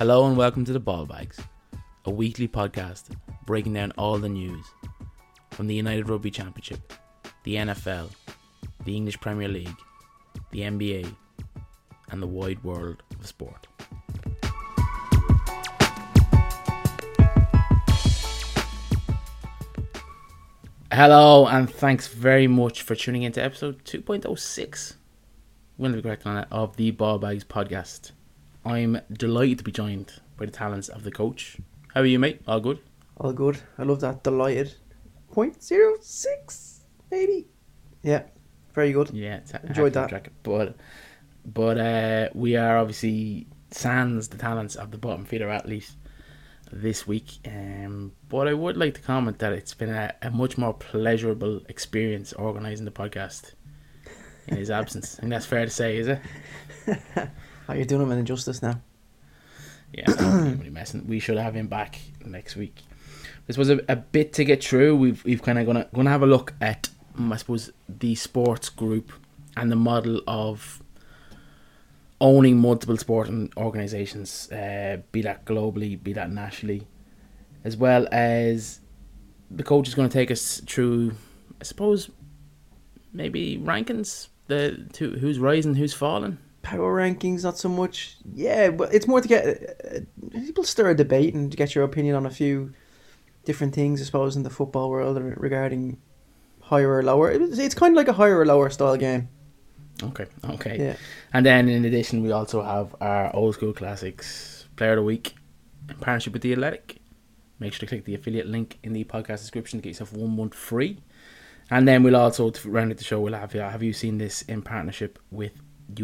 Hello and welcome to the Ball Bags, a weekly podcast breaking down all the news from the United Rugby Championship, the NFL, the English Premier League, the NBA, and the wide world of sport. Hello and thanks very much for tuning into episode 2.06. We're going to be correct on it, of the Ball Bags podcast. I'm delighted to be joined by the talents of the coach. How are you, mate? All good? All good. I love that. Delighted. 0.06, maybe. Yeah, very good. Yeah, enjoyed that. But we are obviously sans the talents of the bottom feeder athlete this week. But I would like to comment that it's been a much more pleasurable experience organising the podcast in his absence. I think that's fair to say, is it? Oh, you're doing him an injustice now. Yeah, I'm really messing. We should have him back next week. This was a bit to get through. We've kind of gonna have a look at, I suppose, the sports group and the model of owning multiple sporting organisations, be that globally, be that nationally, as well as the coach is going to take us through, I suppose, maybe rankings, who's rising, who's falling. Power rankings, not so much. Yeah, but it's more to get people stir a debate and to get your opinion on a few different things, I suppose, in the football world regarding higher or lower. It's kind of like a higher or lower style game. Okay. Yeah. And then in addition, we also have our old school classics player of the week in partnership with The Athletic. Make sure to click the affiliate link in the podcast description to get yourself 1 month free. And then we'll also, to round out the show, we'll have you seen this in partnership with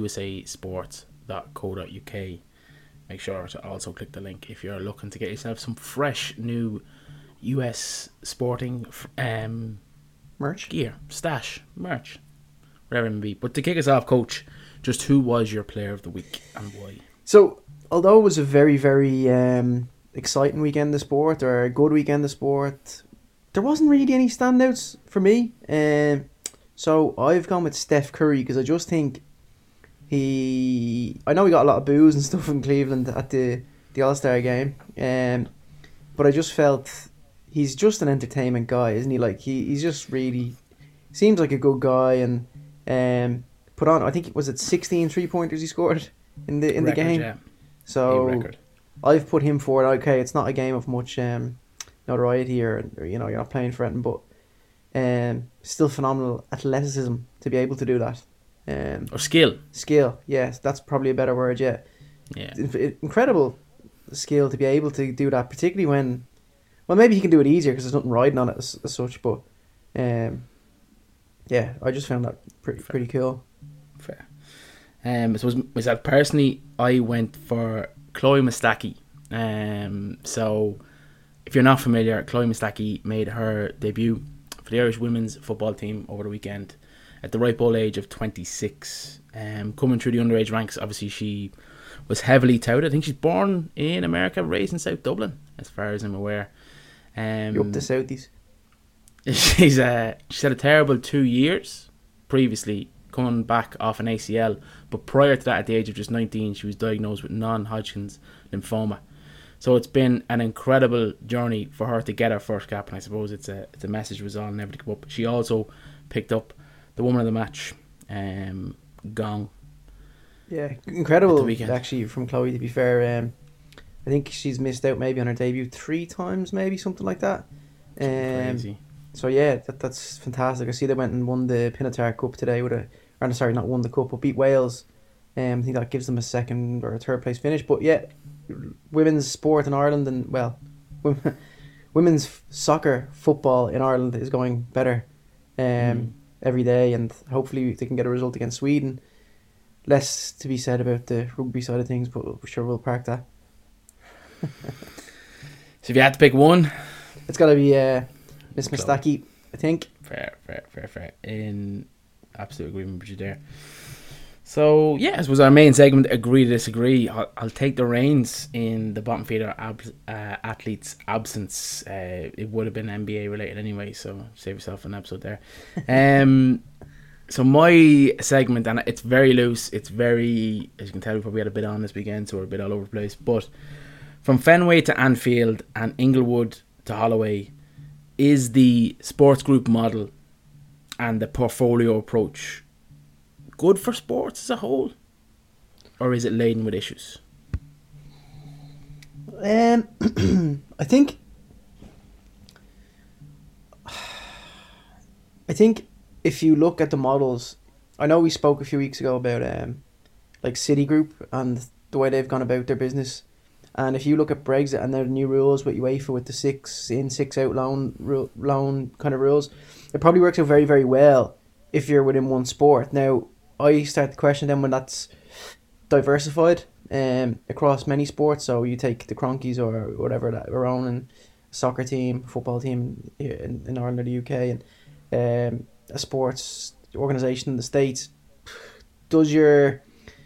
usasports.co.uk. Make sure to also click the link if you're looking to get yourself some fresh new US sporting merch, gear, stash, merch, whatever it may be. But to kick us off, Coach, just who was your player of the week and why? So, although it was a very, very exciting weekend of sport, or a good weekend of sport, there wasn't really any standouts for me. So I've gone with Steph Curry because I just think I know he got a lot of boos and stuff in Cleveland at the All-Star game, but I just felt he's just an entertainment guy, isn't he? Like he's just really seems like a good guy, and put on, I think it was 16 3-pointers he scored in the game. Yeah. So I've put him forward. Okay, it's not a game of much notoriety, or you're not playing for anything, but still phenomenal athleticism to be able to do that. Or skill, yes, that's probably a better word. Yeah. Incredible skill to be able to do that, particularly when, well, maybe he can do it easier because there's nothing riding on it as such. But I just found that pretty cool. Fair. I suppose myself personally, I went for Chloe Mustaki. So if you're not familiar, Chloe Mustaki made her debut for the Irish women's football team over the weekend at the ripe old age of 26. Coming through the underage ranks, obviously she was heavily touted. I think she's born in America, raised in South Dublin, as far as I'm aware. You're up the Southies. She's had a terrible 2 years previously, coming back off an ACL. But prior to that, at the age of just 19, she was diagnosed with non-Hodgkin's lymphoma. So it's been an incredible journey for her to get her first cap, and I suppose it's a message was on never to give up. She also picked up the woman of the match, Gong. Yeah, incredible actually from Chloe, to be fair. I think she's missed out maybe on her debut 3 times, maybe something like that. Crazy. So yeah, that's fantastic. I see they went and won the Pinatar Cup today not won the cup, but beat Wales. I think that gives them a second or a third place finish. But yeah, women's sport in Ireland, and well, women's soccer, football in Ireland is going better every day, and hopefully they can get a result against Sweden. Less to be said about the rugby side of things, but I'm sure we'll park that. So if you had to pick one, it's got to be Miss Mustaki, I think. Fair. In absolute agreement with you there. So yeah, this was our main segment, agree to disagree. I'll take the reins in the bottom feeder athlete's absence. It would have been NBA related anyway, so save yourself an episode there. So my segment, and it's very loose, it's very, as you can tell, we probably had a bit on this weekend, so we're a bit all over the place, but from Fenway to Anfield and Inglewood to Holloway, is the sports group model and the portfolio approach good for sports as a whole, or is it laden with issues? I think if you look at the models, I know we spoke a few weeks ago about like Citigroup and the way they've gone about their business. And if you look at Brexit and their new rules with UEFA, with the 6 in, 6 out loan kind of rules, it probably works out very, very well if you're within one sport. Now, I start to question them when that's diversified across many sports. So you take the Cronkies or whatever that are owning a soccer team, football team in Ireland or the UK, and a sports organisation in the States. Does your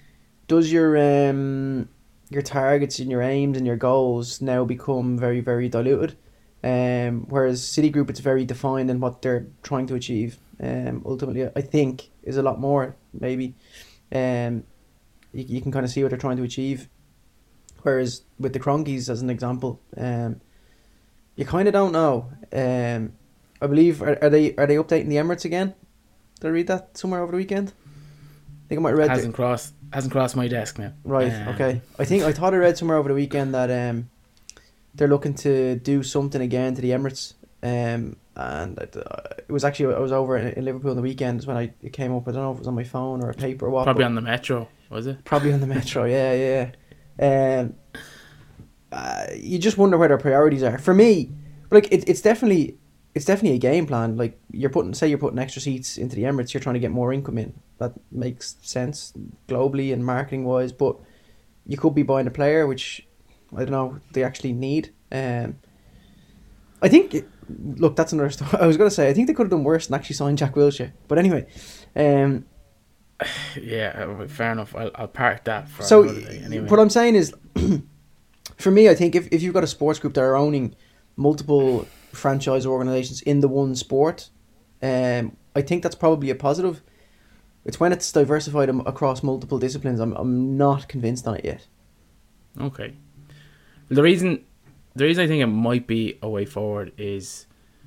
targets and your aims and your goals now become very, very diluted? Whereas Citigroup, it's very defined in what they're trying to achieve. Ultimately, I think is a lot more maybe. You can kind of see what they're trying to achieve. Whereas with the Cronkies, as an example, you kind of don't know. I believe are they updating the Emirates again? Did I read that somewhere over the weekend? I think I might have read. Hasn't crossed my desk now. Right. Okay. I thought I read somewhere over the weekend that they're looking to do something again to the Emirates. And it was actually, I was over in Liverpool on the weekend when it came up. I don't know if it was on my phone or a paper or what. Probably on the Metro, was it? Probably on the Metro. Yeah. You just wonder where their priorities are. For me, like it's definitely a game plan. Like you're putting extra seats into the Emirates, you're trying to get more income in. That makes sense globally and marketing wise. But you could be buying a player, which I don't know they actually need. I think. Look, that's another story. I was going to say I think they could have done worse than actually sign Jack Wilshere. But anyway, yeah, fair enough. I'll park that for so another day. Anyway. What I'm saying is, for me, I think if you've got a sports group that are owning multiple franchise organizations in the one sport, I think that's probably a positive. It's when it's diversified across multiple disciplines. I'm not convinced on it yet. Okay. The reason I think it might be a way forward is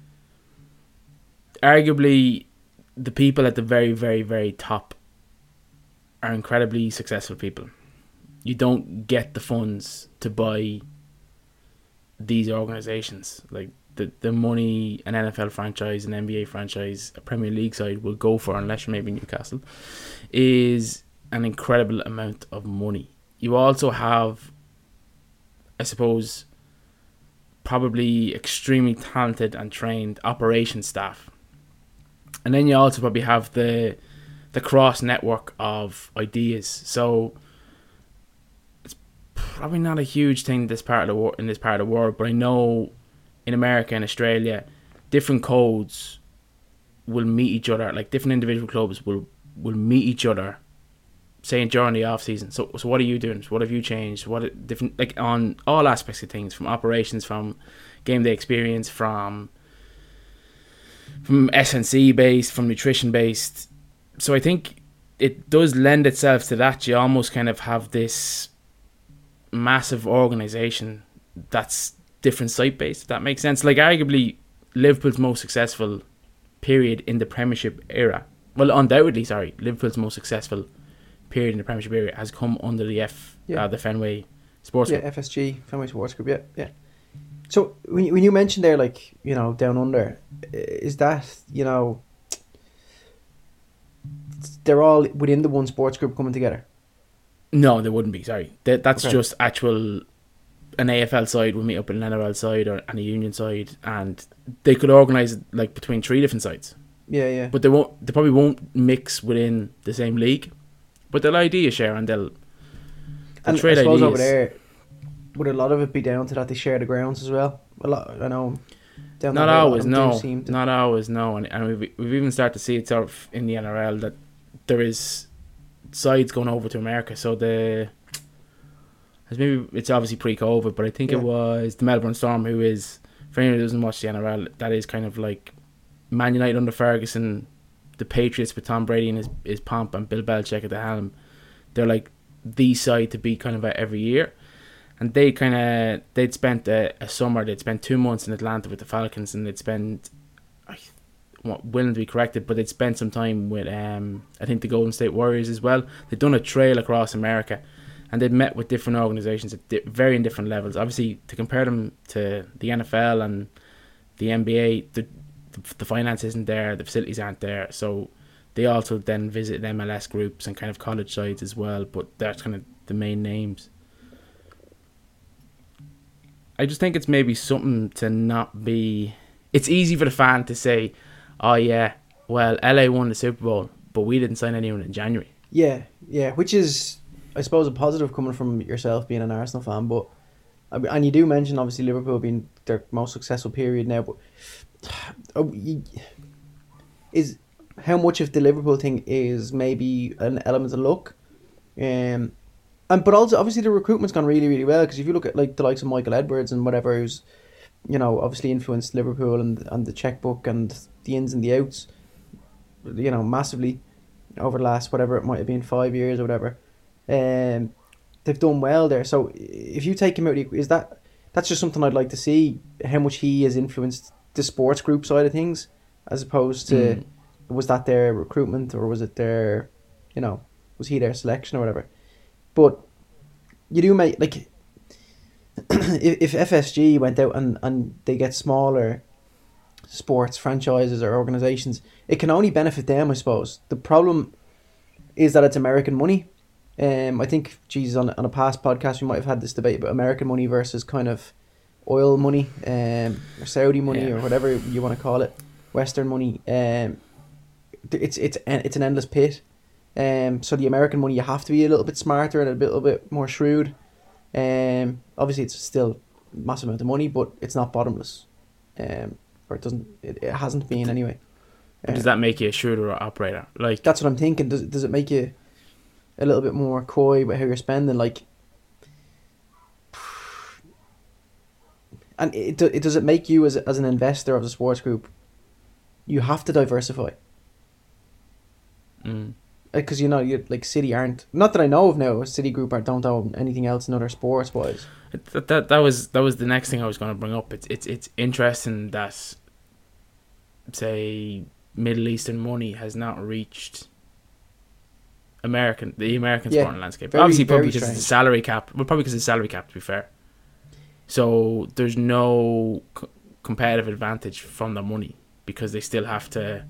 arguably the people at the very, very, very top are incredibly successful people. You don't get the funds to buy these organizations. Like the money an NFL franchise, an NBA franchise, a Premier League side will go for, unless you're maybe Newcastle, is an incredible amount of money. You also have, I suppose, probably extremely talented and trained operations staff. And then you also probably have the cross network of ideas. So it's probably not a huge thing in this part of the world, but I know in America and Australia, different codes will meet each other. Like different individual clubs will meet each other, say during the off season. So what are you doing? So what have you changed? What different, like on all aspects of things, from operations, from game day experience, from SNC based, from nutrition based. So I think it does lend itself to that. You almost kind of have this massive organisation that's different site based, if that makes sense. Like arguably Liverpool's most successful period in the Premiership era, well undoubtedly Liverpool's most successful period in the Premiership era has come under the the Fenway Sports Group. FSG, Fenway Sports Group, yeah. So when you mentioned there, like, you know, down under, is that, you know, they're all within the one sports group coming together? No, they wouldn't be, sorry. That's okay. Just actual, an AFL side will meet up with an NRL side and a union side, and they could organise like between 3 different sides. Yeah. But they probably won't mix within the same league. But they'll idea share and they'll trade I suppose ideas. Over there, would a lot of it be down to that they share the grounds as well? A lot, I know. Not always, no. Not always, no. And we've even started to see it sort of in the NRL that there is sides going over to America. So maybe it's obviously pre-COVID, but I think it was the Melbourne Storm, who is, for anyone who doesn't watch the NRL, that is kind of like Man United under Ferguson, the Patriots with Tom Brady and his pomp and Bill Belichick at the helm. They're like the side to beat kind of every year. and they'd spent a summer. They'd spent 2 months in Atlanta with the Falcons, and they'd spent, willing to be corrected, but they'd spent some time with I think the Golden State Warriors as well. They'd done a trail across America, and they'd met with different organizations at varying different levels. Obviously, to compare them to the NFL and the NBA, the finance isn't there, the facilities aren't there, so they also then visit MLS groups and kind of college sides as well, but that's kind of the main names. I just think it's maybe something to not be... It's easy for the fan to say, oh yeah, well, LA won the Super Bowl, but we didn't sign anyone in January. Yeah, which is, I suppose, a positive coming from yourself being an Arsenal fan, but... And you do mention, obviously, Liverpool being their most successful period now, but... Is how much of the Liverpool thing is maybe an element of luck, but also obviously the recruitment's gone really, really well, because if you look at like the likes of Michael Edwards and whatever, who's, you know, obviously influenced Liverpool and the checkbook and the ins and the outs, you know, massively over the last, whatever it might have been, 5 years or whatever, they've done well there. So if you take him out, that's just something I'd like to see, how much he has influenced the sports group side of things, as opposed to was that their recruitment, or was it their, you know, was he their selection or whatever. But you do make, like, if FSG went out and they get smaller sports franchises or organizations, it can only benefit them, I suppose. The problem is that it's American money. I think, Jesus, on a past podcast we might have had this debate about American money versus kind of oil money, or Saudi money, or whatever you want to call it, Western money. It's an endless pit. So the American money, you have to be a little bit smarter and a little bit more shrewd. Obviously it's still a massive amount of money, but it's not bottomless. Or it hasn't been anyway. Does that make you a shrewder operator? Like, that's what I'm thinking. Does it make you a little bit more coy about how you're spending? Like, and does it make you as an investor of the sports group, you have to diversify? Because you know, like City aren't, not that I know of now, City Group don't own anything else in other sports wise. That was the next thing I was going to bring up. It's interesting that, say, Middle Eastern money has not reached the American sporting landscape. Obviously, probably because of the salary cap. Well, probably because of the salary cap, to be fair. So there's no competitive advantage from the money, because they still have to.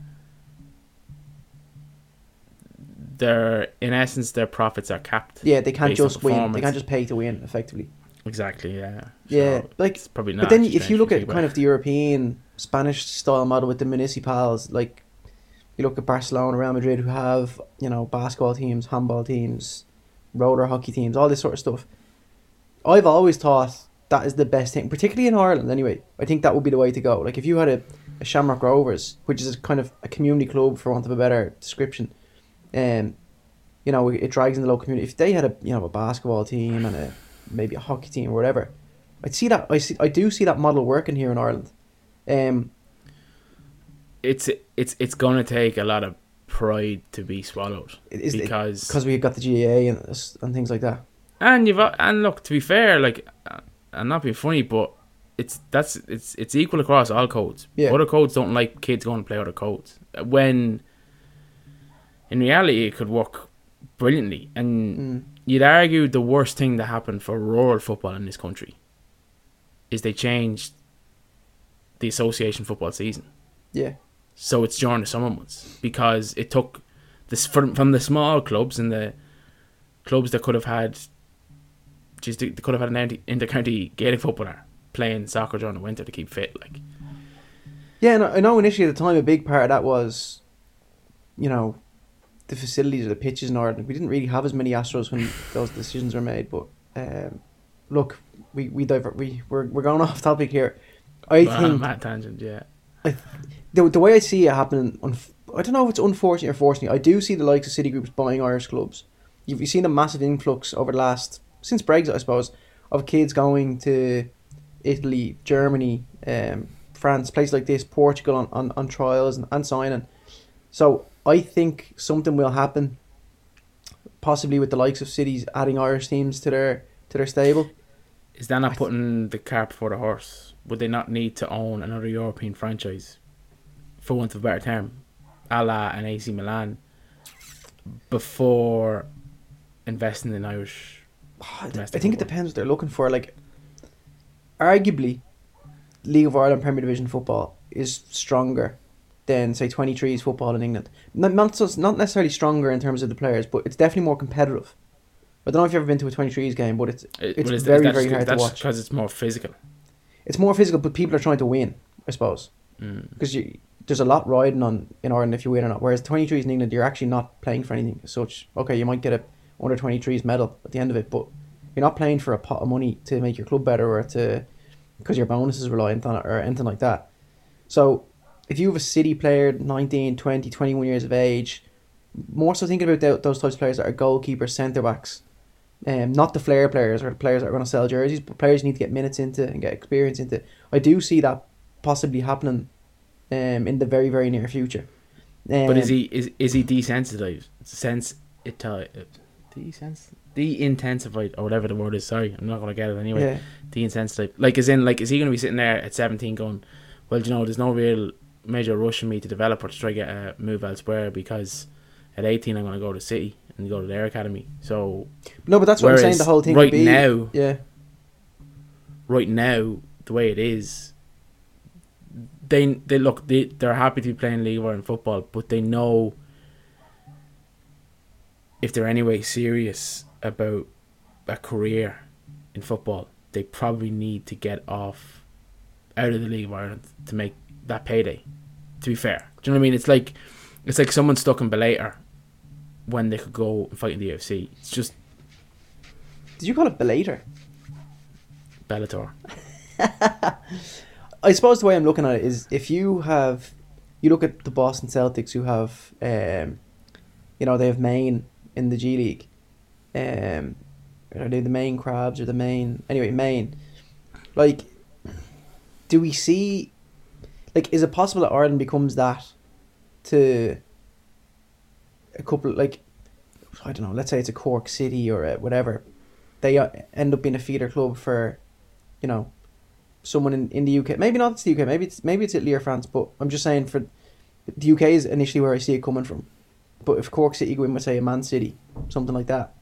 In essence, their profits are capped. Yeah, they can't just win. They can't just pay to win, effectively. Exactly. Yeah. Yeah, so like it's probably not. But then, if you look at kind of the European, Spanish style model with the municipals, like you look at Barcelona, Real Madrid, who have, you know, basketball teams, handball teams, roller hockey teams, all this sort of stuff. I've always thought that is the best thing, particularly in Ireland. Anyway, I think that would be the way to go. Like if you had a Shamrock Rovers, which is kind of a community club, for want of a better description. You know, it drags in the local community. If they had a basketball team and maybe a hockey team or whatever, I do see that model working here in Ireland. It's gonna take a lot of pride to be swallowed, because we've got the GAA and things like that. And look, to be fair, like, I'm not being funny, but it's equal across all codes. Yeah. Other codes don't like kids going to play other codes, when in reality it could work brilliantly. And you'd argue the worst thing that happened for rural football in this country is they changed the association football season. Yeah. So it's during the summer months, because it took this from the small clubs and the clubs that could have had an inter-county Gaelic footballer playing soccer during the winter to keep fit. Like, yeah, and I know initially at the time a big part of that was, you know, the facilities or the pitches in Ireland. We didn't really have as many Astros when those decisions were made. But look, we're going off topic here. I think mad tangent, yeah. The way I see it happening, I don't know if it's unfortunate or fortunate. I do see the likes of City Groups buying Irish clubs. You've seen a massive influx over the last, since Brexit, I suppose, of kids going to Italy, Germany, France, places like this, Portugal on trials and signing. So I think something will happen, possibly with the likes of cities adding Irish teams to their stable. Is that not putting the cart before the horse? Would they not need to own another European franchise, for want of a better term, a la an AC Milan, before investing in Irish I domestic think it football? depends what they're looking for. Like, arguably, League of Ireland Premier Division football is stronger than, say, 23s football in England. Not necessarily stronger in terms of the players, but it's definitely more competitive. I don't know if you've ever been to a 23s game, but it's very, very hard to watch. Because it's more physical. It's more physical, but people are trying to win, I suppose. Because there's a lot riding on in Ireland if you win or not. Whereas 23s in England, you're actually not playing for anything as such. Okay, you might get a under 23s medal at the end of it, but you're not playing for a pot of money to make your club better or because your bonus is reliant on it or anything like that. So if you have a City player, 19, 20, 21 years of age, more so thinking about those types of players that are goalkeepers, centre-backs, not the flair players or the players that are going to sell jerseys, but players you need to get minutes into and get experience into. I do see that possibly happening in the very, very near future. But is he desensitized? De-intensified or whatever the word is. Sorry, I'm not going to get it anyway. Yeah. De-insensitive. Like, as in, like, is he going to be sitting there at 17 going, well, you know, there's no real major rush in me to develop or to try to get a move elsewhere because at 18 I'm going to go to City and go to their academy. So no, but that's what I'm saying. The whole thing right would be, now, yeah. Right now, the way it is, they're happy to be playing League of Ireland football, but they know if they're anyway serious about a career in football, they probably need to get out of the League of Ireland to make that payday. To be fair, do you know what I mean? It's like someone stuck in Bellator when they could go and fight in the UFC. It's just Did you call it Bellator? Bellator. I suppose the way I'm looking at it is if you look at the Boston Celtics who have, they have Maine in the G League. Are they the Maine Crabs or the Maine? Anyway, Maine. Like, do we see, like, is it possible that Ireland becomes that to a couple, like, I don't know, let's say it's a Cork City or whatever. They end up being a feeder club for, someone in the UK. Maybe not it's the UK. Maybe it's Italy or France. But I'm just saying, for the UK is initially where I see it coming from. But if Cork City go in with, say, a Man City, something like that,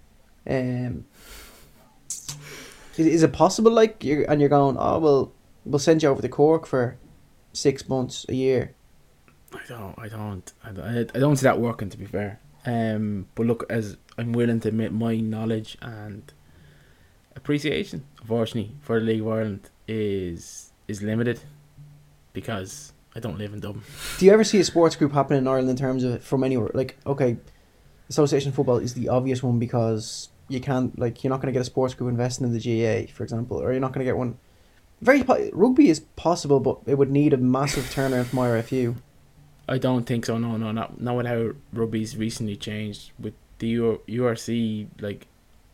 is it possible? Like, you're going, oh well, we'll send you over to Cork for 6 months, a year. I don't see that working, to be fair. But look, as I'm willing to admit, my knowledge and appreciation, unfortunately, for the League of Ireland is limited because I don't live in Dublin. Do you ever see a sports group happen in Ireland in terms of from anywhere? Like, okay, association football is the obvious one because you can't, like, you're not going to get a sports group investing in the GAA, for example, or you're not going to get one. Rugby is possible, but it would need a massive turnaround from IRFU. I don't think so. No, not with how rugby's recently changed with the URC, like,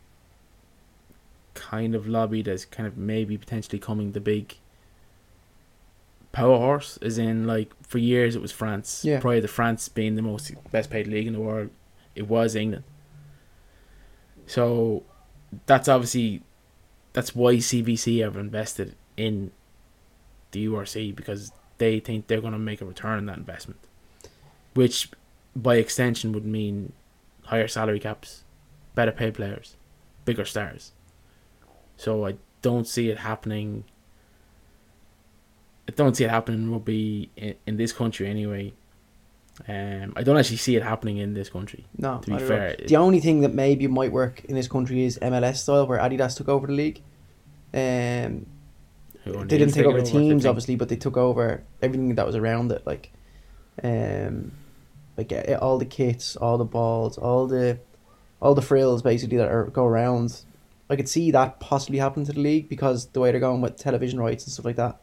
kind of lobbied as kind of maybe potentially coming the big power horse, as in, like, for years it was France. Yeah. Prior to France being the best paid league in the world, it was England. So that's why CVC have invested in the URC, because they think they're going to make a return on that investment, which by extension would mean higher salary caps, better paid players, bigger stars. So I don't see it happening. I don't see it happening in rugby in this country anyway. I don't actually see it happening in this country. No, to be fair. The only thing that maybe might work in this country is MLS style, where Adidas took over the league. They didn't take over the teams, obviously, but they took over everything that was around it, like all the kits, all the balls, all the frills, basically, that go around. I could see that possibly happen to the league because the way they're going with television rights and stuff like that.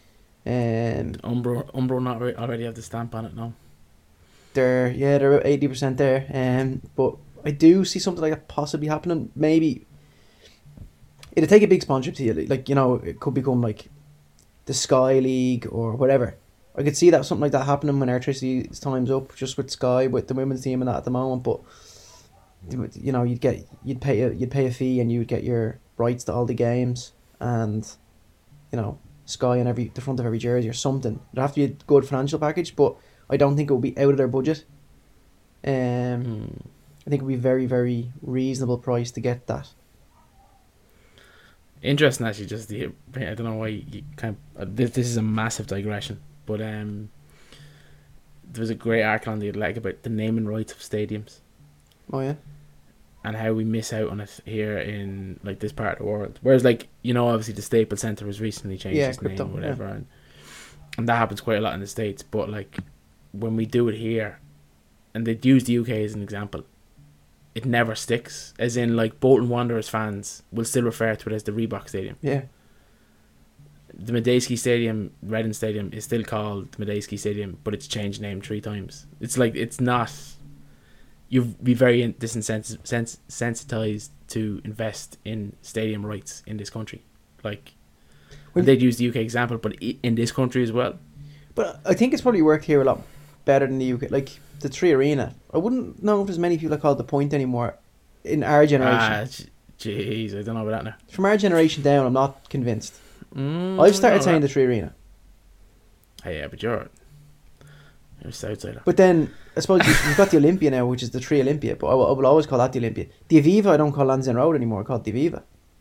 Umbro not already have the stamp on it now. They're about 80% there. But I do see something like that possibly happening. Maybe it'd take a big sponsorship to you, like, it could become like the Sky League or whatever. I could see that something like that happening when electricity's time's up, just with Sky, with the women's team and that at the moment. But you'd pay a fee and you would get your rights to all the games, and, you know, Sky on the front of every jersey or something. It'd have to be a good financial package, but I don't think it would be out of their budget. I think it would be very, very reasonable price to get that. Interesting, actually. Just I don't know why you kind of. This is a massive digression, but there was a great article on the Athletic about the naming rights of stadiums. Oh yeah. And how we miss out on it here in like this part of the world. Whereas, like, you know, obviously the Staples Center has recently changed its name or whatever, and that happens quite a lot in the States. But like when we do it here, and they'd use the UK as an example, it never sticks. As in, like, Bolton Wanderers fans will still refer to it as the Reebok Stadium. Yeah. The Medeski Stadium, Reading Stadium, is still called the Medeski Stadium, but it's changed name 3 times. It's like, it's not. You'd be very desensitized to invest in stadium rights in this country. Like, they'd use the UK example, but in this country as well. But I think it's probably worked here a lot better than the UK. Like, the 3 Arena. I wouldn't know if there's many people that call it the Point anymore in our generation. Jeez, I don't know about that now. From our generation down, I'm not convinced. I've started saying the 3 Arena. Yeah, but you're a Southsider. But then, I suppose you've got the Olympia now, which is the 3 Olympia, but I will always call that the Olympia. The Aviva, I don't call Lansdowne Road anymore, I call it the Aviva.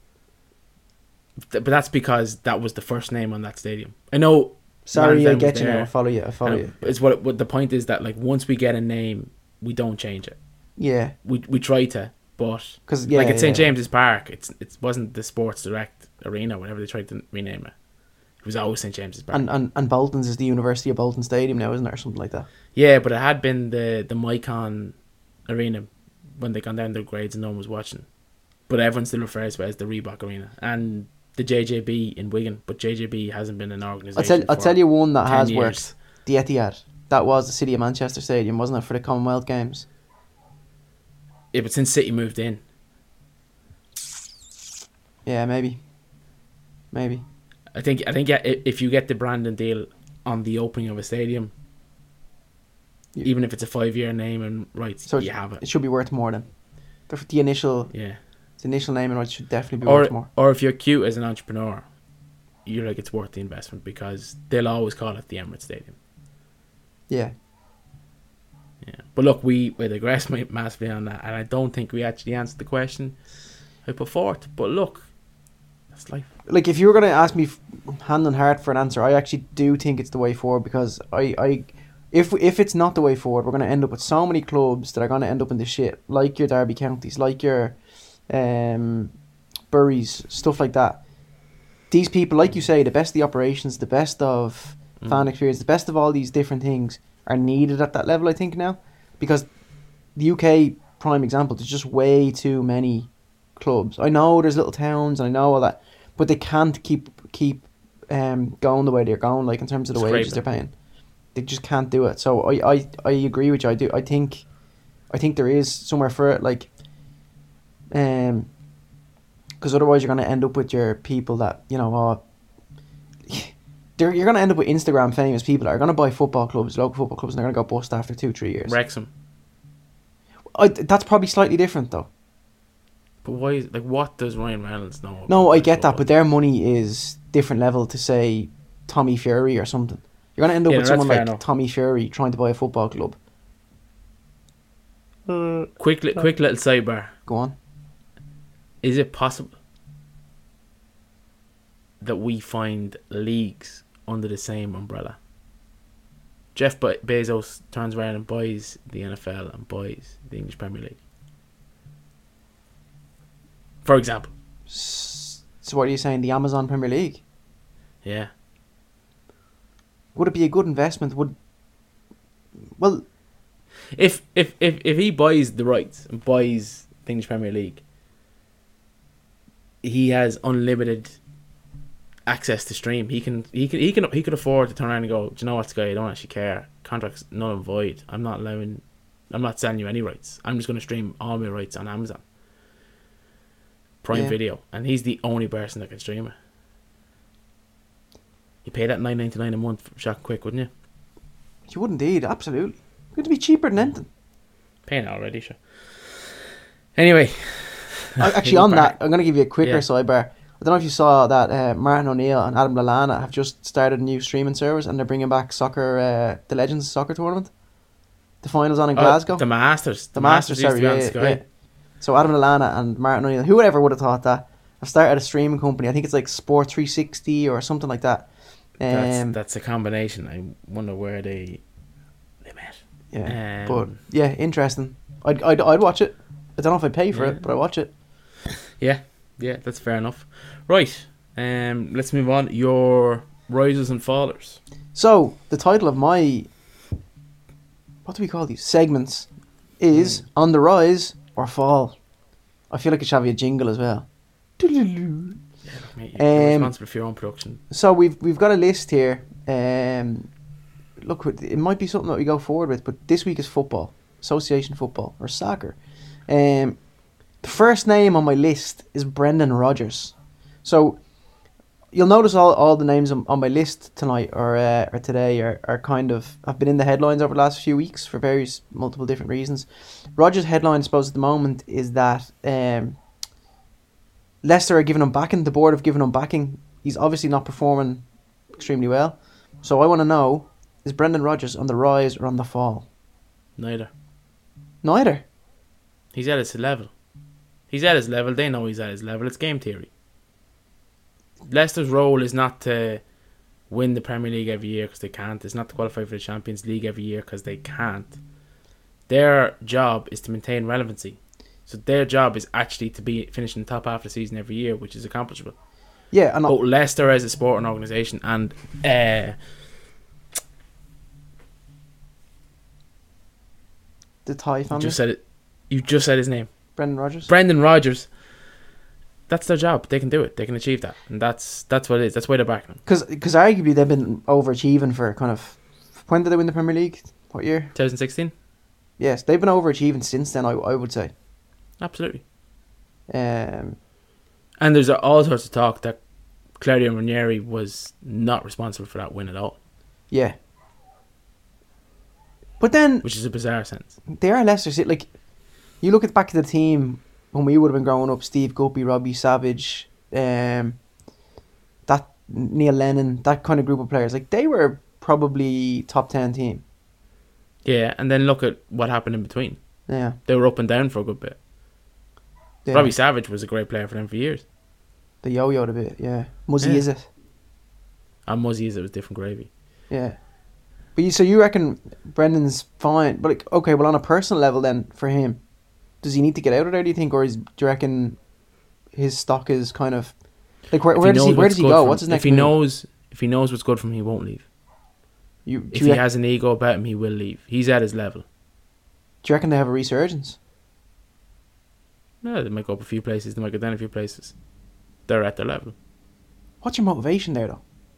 But that's because that was the first name on that stadium. I know. Sorry, I get you now. I follow you. It's what the point is, that like once we get a name, we don't change it. Yeah. We try to, but like at St James's Park, it wasn't the Sports Direct Arena, whenever they tried to rename it. It was always St James's Park. And Bolton's is the University of Bolton Stadium now, isn't it, or something like that? Yeah, but it had been the Mycon Arena when they gone down their grades and no one was watching. But everyone still refers to it as the Reebok Arena. And the JJB in Wigan, but JJB hasn't been an organisation. I'll tell you one that has years. worked. The Etihad. That was the City of Manchester Stadium, wasn't it, for the Commonwealth Games? Yeah, but since City moved in. Yeah, maybe. I think if you get the branding deal on the opening of a stadium, even if it's a 5-year name and rights, so you have it. It should be worth more than the initial. Yeah. The initial name and rights should definitely be worth more. Or if you're cute as an entrepreneur, you're like, it's worth the investment, because they'll always call it the Emirates Stadium. Yeah. Yeah. But look, we digress massively on that, and I don't think we actually answered the question I put forth. But look, that's life. Like, if you were going to ask me hand on heart for an answer, I actually do think it's the way forward, because if it's not the way forward, we're going to end up with so many clubs that are going to end up in the shit, like your Derby Counties, like your Buries, stuff like that. These people, like you say, the best of the operations, the best of fan experience, the best of all these different things are needed at that level, I think, now, because the UK prime example, there's just way too many clubs. I know there's little towns and I know all that, but they can't keep going the way they're going, like in terms of the wages they're paying. They just can't do it. So I agree with you. I think there is somewhere for it, like, because otherwise you're going to end up with your people that, you know, you're going to end up with Instagram famous people that are going to buy football clubs, local football clubs, and they're going to go bust after 2-3 years. Wrexham. That's probably slightly different though. But why? Like, what does Ryan Reynolds know? No, I get that, but their money is different level to, say, Tommy Fury or something. You're going to end up with someone like Tommy Fury trying to buy a football club. Quick little sidebar. Go on. Is it possible that we find leagues under the same umbrella? Jeff Bezos turns around and buys the NFL and buys the English Premier League, for example. So what are you saying, the Amazon Premier League? Yeah. Would it be a good investment? Well, if he buys the rights and buys the English Premier League, he has unlimited access to stream. He could afford to turn around and go, do you know what, Sky, I don't actually care. Contract's null and void. I'm not selling you any rights. I'm just going to stream all my rights on Amazon Prime Video, and he's the only person that can stream it. You pay that $9.99 a month for Shock Quick, wouldn't you? You would indeed, absolutely. It'd be cheaper than anything. Paying it already, sure. Anyway. Actually, on that, I'm going to give you a quicker sidebar. I don't know if you saw that Martin O'Neill and Adam Lallana have just started a new streaming service, and they're bringing back soccer, the Legends soccer tournament. The finals on in Glasgow. The Masters. The Masters, used to sorry, be on yeah, Sky. yeah. So Adam Lallana and Martin O'Neill, whoever would have thought that, have started a streaming company. I think it's like Sport 360 or something like that. That's a combination. I wonder where they met. Yeah, but yeah, interesting. I'd watch it. I don't know if I'd pay for it, but I'd watch it. Yeah, that's fair enough. Right, let's move on. Your risers and fallers. So the title of my, what do we call these segments, is On the Rise or Fall. I feel like it should have a jingle as well. Yeah, mate, you're responsible for your own production. So we've got a list here. Look, it might be something that we go forward with, but this week is football, association football or soccer. The first name on my list is Brendan Rodgers. So you'll notice all the names on my list tonight or today are kind of have been in the headlines over the last few weeks for multiple different reasons. Rodgers' headline, I suppose, at the moment is that Leicester are giving him backing. The board have given him backing. He's obviously not performing extremely well. So I want to know, is Brendan Rodgers on the rise or on the fall? Neither. Neither? He's at his level. He's at his level. They know he's at his level. It's game theory. Leicester's role is not to win the Premier League every year because they can't. It's not to qualify for the Champions League every year because they can't. Their job is to maintain relevancy. So their job is actually to be finishing the top half of the season every year, which is accomplishable. Yeah, and both Leicester as a sporting organisation and the Thai family. You just said his name. Brendan Rodgers. Brendan Rodgers. That's their job. They can do it. They can achieve that, and that's what it is. That's why they're backing them. Because arguably they've been overachieving for kind of, when did they win the Premier League? What year? 2016. Yes, they've been overachieving since then. I would say. Absolutely. And there's all sorts of talk that Claudio Ranieri was not responsible for that win at all. Yeah. But then, which is a bizarre sentence. They are Leicester City. Like, you look at back to the team when we would have been growing up: Steve Guppy, Robbie Savage, that Neil Lennon, that kind of group of players. Like, they were probably top 10 team. Yeah, and then look at what happened in between. Yeah, they were up and down for a good bit. Yeah. Robbie Savage was a great player for them for years. They yo-yoed a bit, yeah. Muzzy is it? And Muzzy is it was different gravy. Yeah. But so you reckon Brendan's fine, but like, okay, well on a personal level then for him, does he need to get out of there? Do you think, or do you reckon his stock is kind of like where does he go? What's his next move? If he knows what's good for him, he won't leave. If he has an ego about him, he will leave. He's at his level. Do you reckon they have a resurgence? No, they might go up a few places. They might go down a few places. They're at their level. What's your motivation there, though?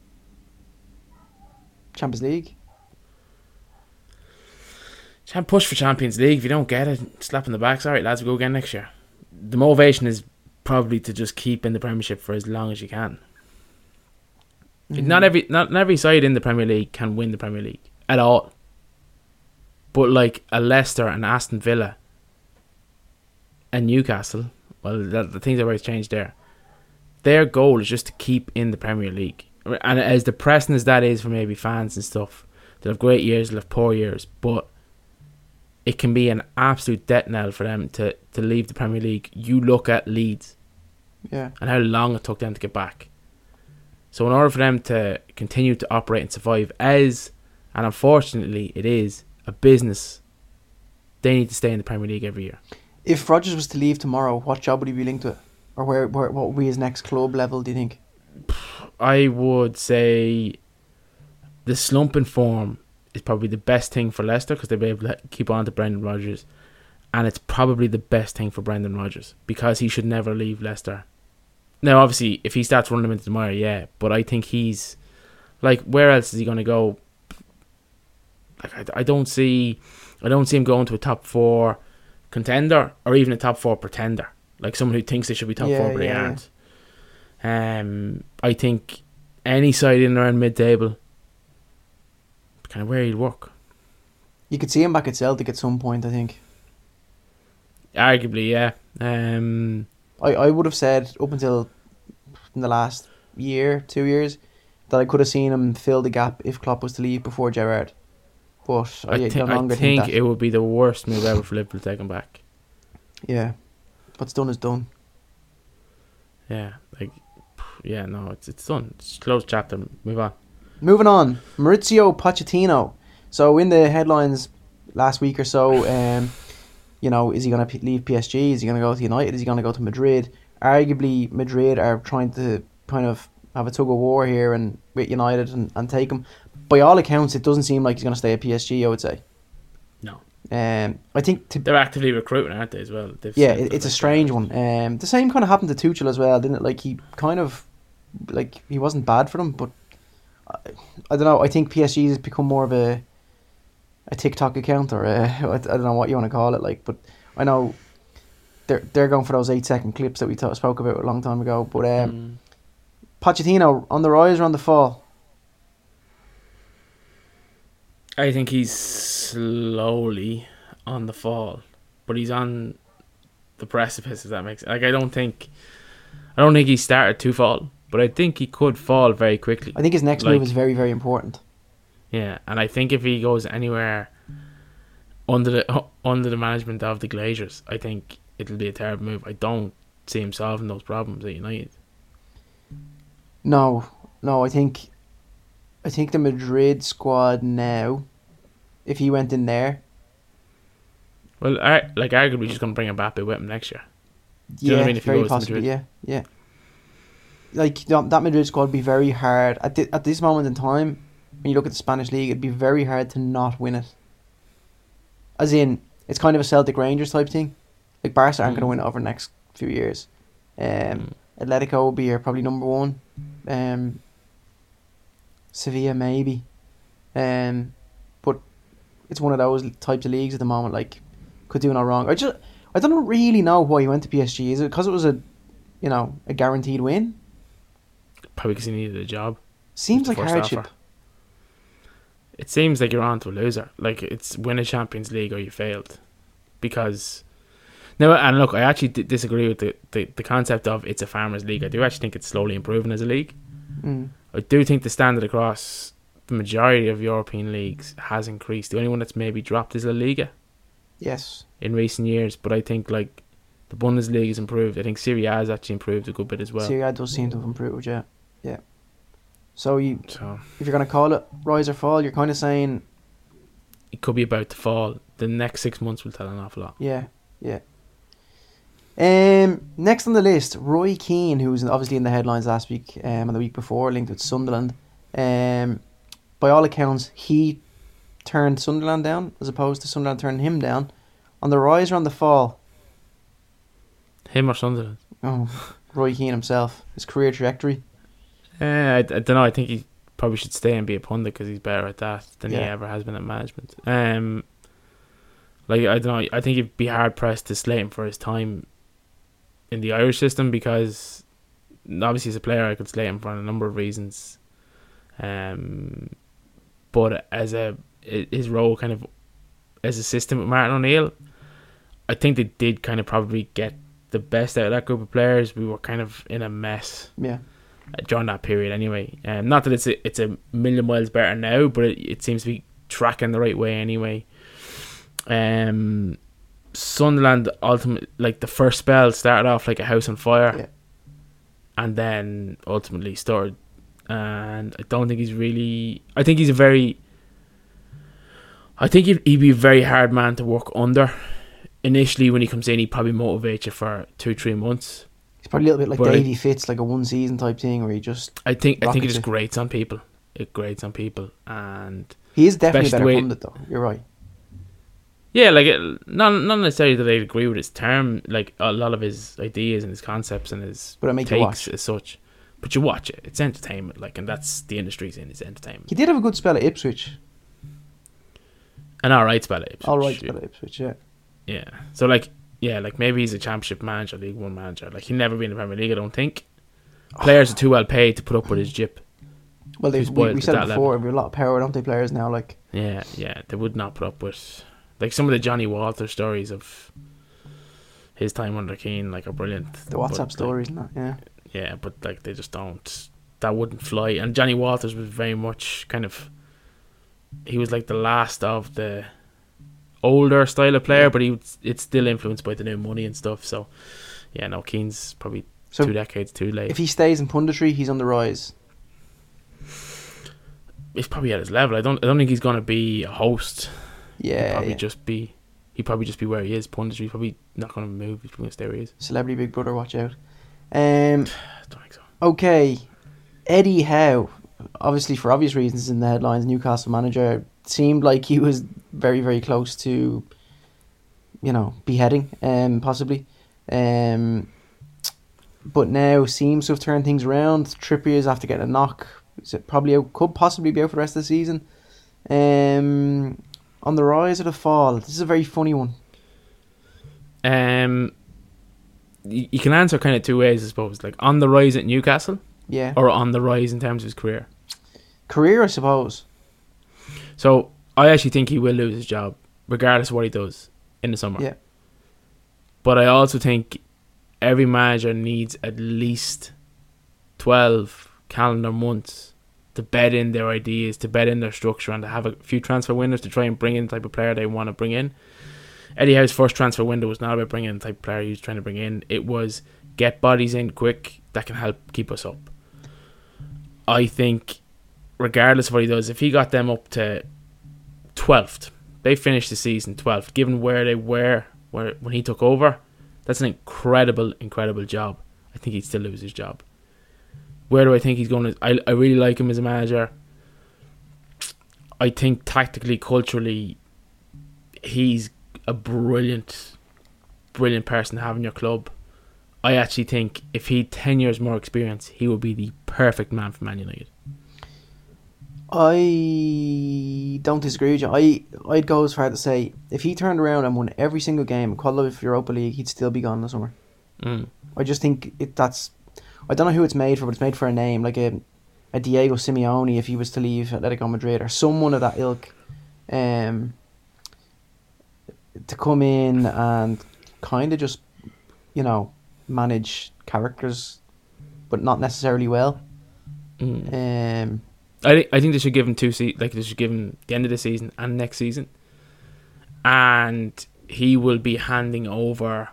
Champions League? Push for Champions League. If you don't get it, slap in the back. Sorry, lads, we'll go again next year. The motivation is probably to just keep in the Premiership for as long as you can. Mm-hmm. Not every side in the Premier League can win the Premier League at all. But like a Leicester and Aston Villa and Newcastle, well, the things have always changed there. Their goal is just to keep in the Premier League. And as depressing as that is for maybe fans and stuff, they'll have great years, they'll have poor years, but it can be an absolute death knell for them to leave the Premier League. You look at Leeds, yeah, and how long it took them to get back. So in order for them to continue to operate and survive and unfortunately it is, a business, they need to stay in the Premier League every year. If Rodgers was to leave tomorrow, what job would he be linked to? Or what would be his next club level, do you think? I would say the slump in form is probably the best thing for Leicester because they'll be able to keep on to Brendan Rodgers. And it's probably the best thing for Brendan Rodgers because he should never leave Leicester. Now, obviously, if he starts running them into tomorrow, yeah. But I think he's... Like, where else is he going to go? Like, I don't see him going to a top 4 contender or even a top 4 pretender. Like someone who thinks they should be top 4 but they aren't. I think any side in around mid-table, kind of where he'd work. You could see him back at Celtic at some point, I think. Arguably, yeah. I would have said up until in the last year, 2 years, that I could have seen him fill the gap if Klopp was to leave before Gerrard. But I no longer think that. It would be the worst move ever for Liverpool to take him back. Yeah, what's done is done. Yeah, no, it's done. It's closed chapter. Move on. Moving on, Maurizio Pochettino. So in the headlines last week or so, is he going to leave PSG? Is he going to go to United? Is he going to go to Madrid? Arguably, Madrid are trying to kind of have a tug of war here and with United and take him. By all accounts, it doesn't seem like he's going to stay at PSG, I would say. No. I think they're actively recruiting, aren't they, as well? It's a strange one. The same kind of happened to Tuchel as well, didn't it? Like, he kind of, like, he wasn't bad for them, but I don't know. I think PSG has become more of a TikTok account, or I don't know what you want to call it, like, but I know they're going for those 8-second clips that we spoke about a long time ago. But Pochettino, on the rise or on the fall? I think he's slowly on the fall, but he's on the precipice, if that makes sense. Like, I don't think he started to fall, but I think he could fall very quickly. I think his next move is very, very important. Yeah, and I think if he goes anywhere under the management of the Glazers, I think it'll be a terrible move. I don't see him solving those problems at United. No, I think the Madrid squad now, if he went in there, well, arguably just going to bring Mbappe with him next year. Do you know what I mean? If very he goes possibly, to Madrid? yeah. Like, that Madrid squad would be very hard at this moment in time. When you look at the Spanish league, it'd be very hard to not win it. As in, it's kind of a Celtic Rangers type thing. Like, Barca aren't going to win it over the next few years. Atletico will be your probably number one. Sevilla maybe. But it's one of those types of leagues at the moment. Like, could do no wrong. I don't really know why he went to PSG. Is it because it was a guaranteed win? Probably because he needed a job. Seems like hardship. Offer. It seems like you're on to a loser. Like, it's win a Champions League or you failed. Because now, and look, I actually disagree with the concept of it's a farmers' league. I do actually think it's slowly improving as a league. I do think the standard across the majority of European leagues has increased. The only one that's maybe dropped is La Liga. Yes. In recent years, but I think, like, the Bundesliga has improved. I think Serie A has actually improved a good bit as well. Serie A does seem to have improved, yeah. So if you're going to call it rise or fall, you're kind of saying it could be about to fall. The next 6 months will tell an awful lot. Yeah. Next on the list, Roy Keane, who was obviously in the headlines last week and the week before, linked with Sunderland. By all accounts, he turned Sunderland down as opposed to Sunderland turning him down. On the rise or on the fall? Him or Sunderland? Oh, Roy Keane himself, his career trajectory. I don't know. I think he probably should stay and be a pundit because he's better at that than he ever has been at management. Like, I don't know. I think he'd be hard pressed to slate him for his time in the Irish system, because obviously as a player I could slate him for a number of reasons. But as his role kind of as assistant with Martin O'Neill, I think they did kind of probably get the best out of that group of players. We were kind of in a mess. Yeah. During that period anyway. Not that it's a million miles better now, but it seems to be tracking the right way anyway. Sunderland ultimately, like, the first spell started off like a house on fire, and then ultimately started. And I don't think he's really. I think he's he'd be a very hard man to work under. Initially, when he comes in, he probably motivates you for 2-3 months. He's probably a little bit like Davy Fitz, like a one season type thing where he just. I think it just grates on people. It grates on people, and he is definitely a better pundit, though. You're right. Yeah, like, not necessarily that I agree with his term, like a lot of his ideas and his concepts and his takes as such. But you watch it; it's entertainment, like, and that's the industry's in. It's entertainment. He did have a good spell at Ipswich. An alright spell at Ipswich. Yeah. Yeah. So, like, maybe he's a Championship manager, League One manager. Like, he'll never be in the Premier League, I don't think. Players are too well paid to put up with his jip. Well, we said it before. We have a lot of power, don't they? Players now, like. Yeah, they would not put up with. Like, some of the Johnny Walter stories of his time under Keane, like, are brilliant. The WhatsApp stories and that, yeah. Yeah, but like they just don't. That wouldn't fly. And Johnny Walters was very much kind of. He was like the last of the older style of player, but it's still influenced by the new money and stuff. So, yeah, no, Keane's probably 2 decades too late. If he stays in punditry, he's on the rise. He's probably at his level. I don't think he's going to be a host. Yeah, He'd probably just be where he is. Punditry. He's probably not going to move. He's going to stay where he is. Celebrity Big Brother, watch out. I don't think so. Okay, Eddie Howe, obviously for obvious reasons in the headlines, Newcastle manager, seemed like he was very, very close to, beheading, possibly. But now seems to have turned things around. Trippier's after getting a knock. Could possibly be out for the rest of the season. On the rise or the fall? This is a very funny one. You can answer kind of 2 ways, I suppose. Like on the rise at Newcastle, yeah, or on the rise in terms of his career. Career, I suppose. So I actually think he will lose his job, regardless of what he does in the summer. Yeah. But I also think every manager needs at least 12 calendar months to bed in their ideas, to bed in their structure, and to have a few transfer windows to try and bring in the type of player they want to bring in. Eddie Howe's first transfer window was not about bringing in the type of player he was trying to bring in. It was get bodies in quick that can help keep us up. I think, regardless of what he does, if he got them up to 12th, they finished the season 12th, given where they were when he took over, that's an incredible job. I think he'd still lose his job. Where do I think he's going to... I really like him as a manager. I think tactically, culturally, he's a brilliant person to have in your club. I actually think if he had 10 years more experience, he would be the perfect man for Man United. I don't disagree with you. I'd go as far to say if he turned around and won every single game, qualified for Europa League, he'd still be gone in the summer. I just think that's... I don't know who it's made for, but it's made for a name, like a Diego Simeone if he was to leave Atletico Madrid, or someone of that ilk, to come in and kind of just, manage characters, but not necessarily well. I think they should give him they should give him the end of the season and next season, and he will be handing over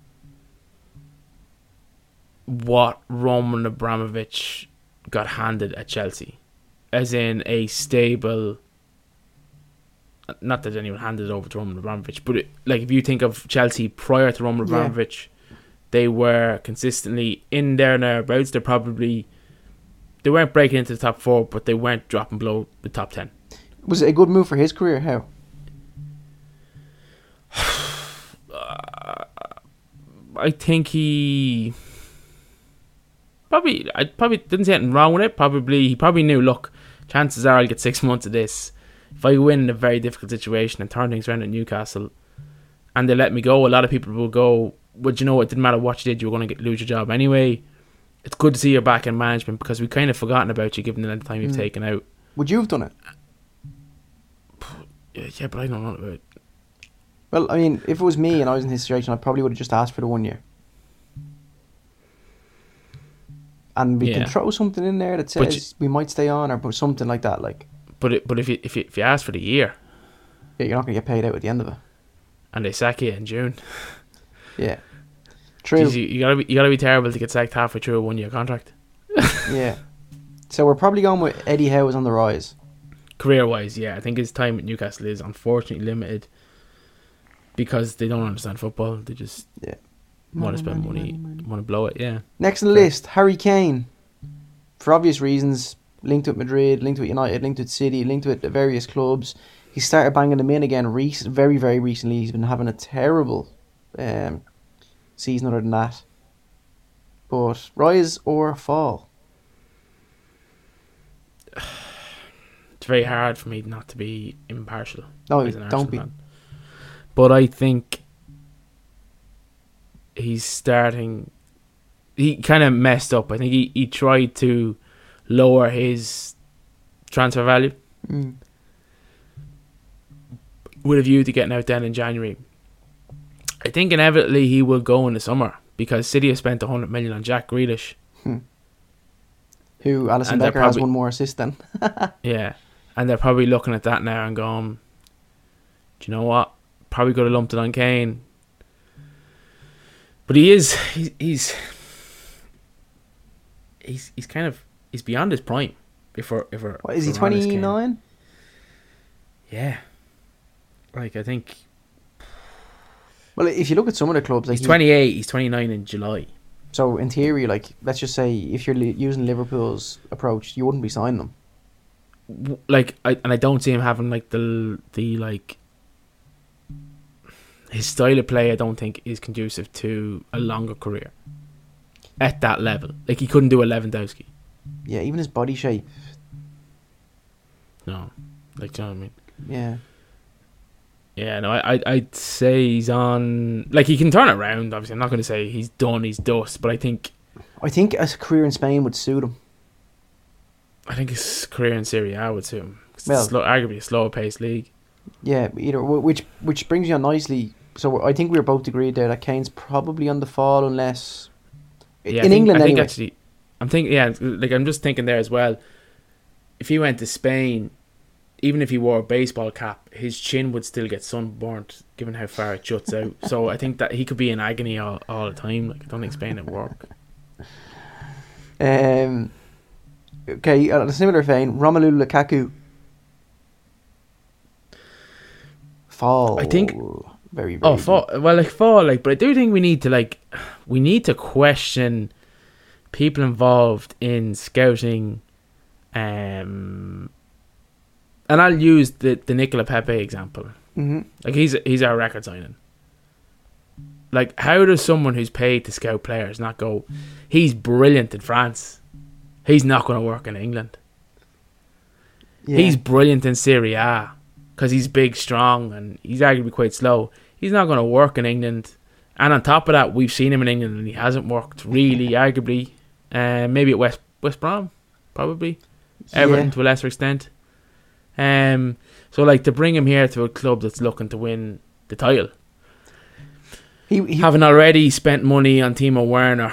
what Roman Abramovich got handed at Chelsea, as in a stable. Not that anyone handed it over to Roman Abramovich, but if you think of Chelsea prior to Roman Abramovich, they were consistently in there and thereabouts. They weren't breaking into the top 4, but they weren't dropping below the top 10. Was it a good move for his career? How? I think he I probably didn't see anything wrong with it. He probably knew, look, chances are I'll get 6 months of this. If I win in a very difficult situation and turn things around at Newcastle and they let me go, a lot of people will go, well, you know what, it didn't matter what you did, you were going to lose your job anyway. It's good to see you're back in management because we've kind of forgotten about you given the time you've taken out. Would you have done it? Yeah, but I don't know about it. Well, I mean, if it was me and I was in his situation, I probably would have just asked for the 1 year. And we can throw something in there that says we might stay on, or something like that. But if you ask for the year, you're not going to get paid out at the end of it. And they sack you in June. Yeah, true. Jeez, you gotta be terrible to get sacked halfway through a 1 year contract. Yeah. So we're probably going with Eddie Howe is on the rise. Career wise, yeah, I think his time at Newcastle is unfortunately limited because they don't understand football. They just want to spend money, want to blow it. Yeah. Next on the list, Harry Kane. For obvious reasons, linked with Madrid, linked with United, linked with City, linked with various clubs. He started banging them in again very, very recently. He's been having a terrible season other than that. But rise or fall? It's very hard for me not to be impartial. No, don't be. But I think he's starting... He kind of messed up. I think he tried to lower his transfer value with a view to getting out then in January. I think inevitably he will go in the summer because City have spent 100 million on Jack Grealish Who Alison And they're Becker has probably- one more assist than. Yeah, and they're probably looking at that now and going, "Do you know what? Probably could have lumped it on Kane." But he's kind of he's beyond his prime. If we're What, is he if we're honest, Kane. 29? Yeah, like I think Well, if you look at some of the clubs, like he's 28. He's 29 in July. so in theory, like let's just say if you're using Liverpool's approach, you wouldn't be signing them. Like I don't see him having like the like his style of play. I don't think is conducive to a longer career at that level. Like he couldn't do a Lewandowski. Yeah, even his body shape. No, like do you know what I mean? Yeah. Yeah, no, I'd say he's on. Like he can turn it around. Obviously, I'm not going to say he's done. He's dust, but I think a career in Spain would suit him. his career in Serie A would suit him. It's Well- arguably a slower paced league. Yeah, either which brings you on nicely. So I think we were both agreed there that Kane's probably on the fall unless Yeah, in England I think anyway. actually, I'm thinking. Yeah, like I'm just thinking there as well. If he went to Spain, even if he wore a baseball cap, his chin would still get sunburnt, given how far it juts out. So I think that he could be in agony all the time. Like I don't think Spain would work. Okay, on a similar vein, Romelu Lukaku. Fall. I think- very Oh, very. fall. But I do think we need to question people involved in scouting. And I'll use the Nicola Pepe example. Mm-hmm. Like he's our record signing. Like how does someone who's paid to scout players not go? He's brilliant in France. He's not going to work in England. Yeah. He's brilliant in Serie A because he's big, strong, and he's arguably quite slow. He's not going to work in England. And on top of that, we've seen him in England and he hasn't worked really, arguably. Maybe at West Brom, probably. Everton to a lesser extent. So like to bring him here to a club that's looking to win the title, He having already spent money on Timo Werner,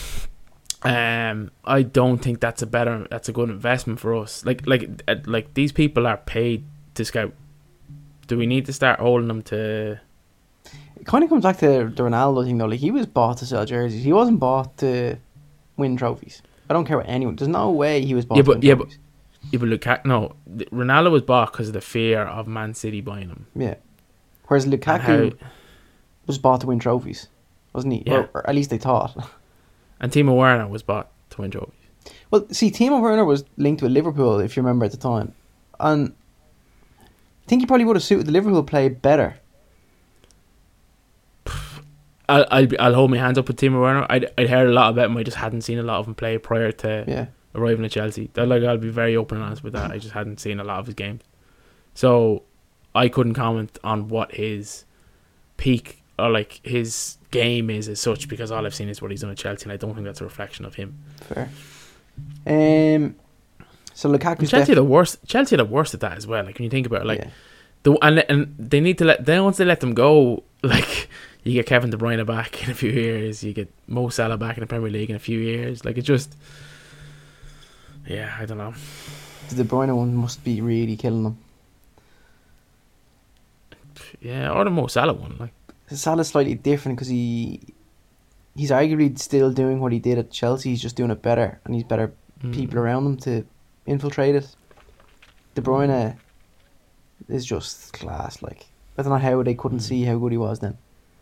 I don't think that's a good investment for us. Like these people are paid to scout. Do we need to start holding them to? It kind of comes back to the Ronaldo thing though. Like he was bought to sell jerseys. He wasn't bought to win trophies. I don't care what anyone. There's no way he was bought. to win trophies. Yeah, but Ronaldo was bought because of the fear of Man City buying him. Yeah. Whereas Lukaku was bought to win trophies, wasn't he? Yeah. Or at least they thought. And Timo Werner was bought to win trophies. Well, see, Timo Werner was linked with Liverpool, if you remember at the time, and I think he probably would have suited the Liverpool play better. I'll hold my hands up with Timo Werner. I'd heard a lot about him. I just hadn't seen a lot of him play prior to arriving at Chelsea. I'll be very open and honest with that. I just hadn't seen a lot of his games, so I couldn't comment on what his peak or like his game is as such, because all I've seen is what he's done at Chelsea, and I don't think that's a reflection of him. Fair. So Lukaku's Chelsea are the worst. Chelsea are the worst at that as well. Like when you think about it, like and they need to once they let them go, like you get Kevin De Bruyne back in a few years, you get Mo Salah back in the Premier League in a few years. Like it just, I don't know. The De Bruyne one must be really killing them. Yeah, or the Mo Salah one. Like Salah's slightly different because he's arguably still doing what he did at Chelsea. He's just doing it better, and he's better people around him to infiltrate it. De Bruyne is just class. Like I don't know how they couldn't see how good he was then.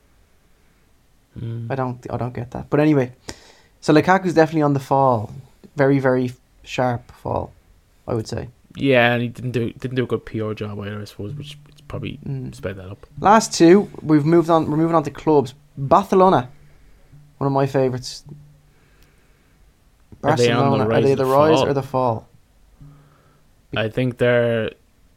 I don't get that. But anyway, so Lukaku's definitely on the fall. Very, very sharp fall, I would say. Yeah, and he didn't do a good PR job either, I suppose, which probably sped that up. Last two, we're moving on to clubs. Barcelona, one of my favourites. Barcelona, are they the rise or the fall? I think they're.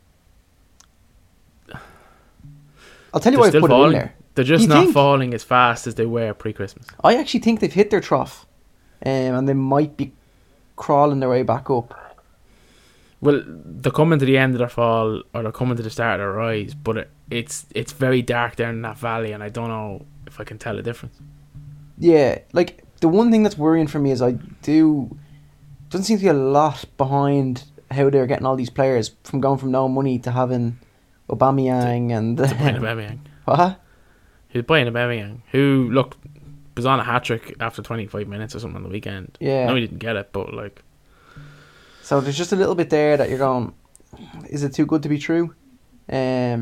I'll tell you why I put it in there. They're just not falling as fast as they were pre-Christmas. I actually think they've hit their trough, and they might be crawling their way back up. Well, they're coming to the end of their fall, or they're coming to the start of their rise, but it's very dark down in that valley, and I don't know if I can tell the difference. Yeah, like the one thing that's worrying for me is doesn't seem to be a lot behind how they're getting all these players from going from no money to having Aubameyang and It's a buying Aubameyang. what? Who's buying Aubameyang? Who was on a hat trick after 25 minutes or something on the weekend. Yeah. No, he didn't get it, but like. So there's just a little bit there that you're going, is it too good to be true? I